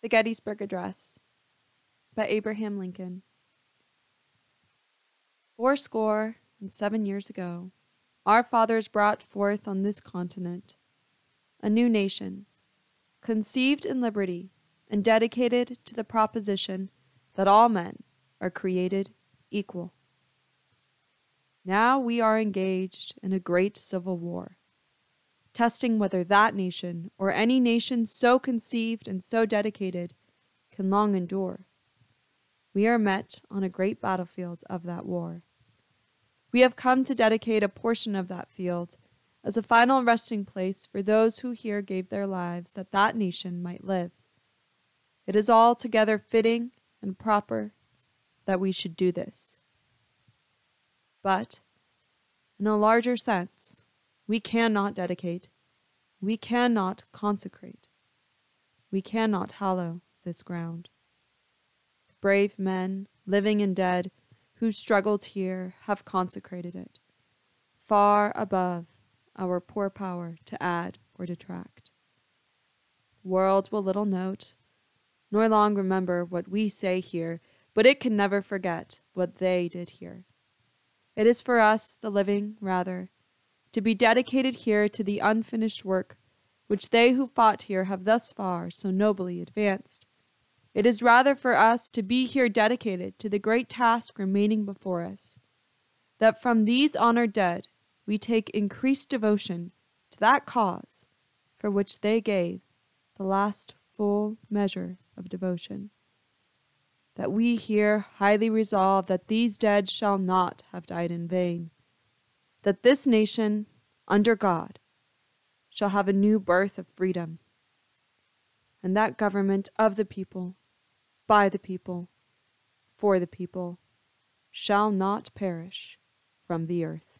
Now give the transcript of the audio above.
The Gettysburg Address by Abraham Lincoln. 77 years ago, our fathers brought forth on this continent a new nation, conceived in liberty and dedicated to the proposition that all men are created equal. Now we are engaged in a great civil war, testing whether that nation or any nation so conceived and so dedicated can long endure. We are met on a great battlefield of that war. We have come to dedicate a portion of that field as a final resting place for those who here gave their lives that that nation might live. It is altogether fitting and proper that we should do this. But, in a larger sense, we cannot dedicate, we cannot consecrate, we cannot hallow this ground. The brave men, living and dead, who struggled here have consecrated it, far above our poor power to add or detract. The world will little note, nor long remember what we say here, but it can never forget what they did here. It is for us, the living, rather, to be dedicated here to the unfinished work which they who fought here have thus far so nobly advanced. It is rather for us to be here dedicated to the great task remaining before us, that from these honored dead we take increased devotion to that cause for which they gave the last full measure of devotion. That we here highly resolve that these dead shall not have died in vain, that this nation, under God, shall have a new birth of freedom, and that government of the people, by the people, for the people, shall not perish from the earth.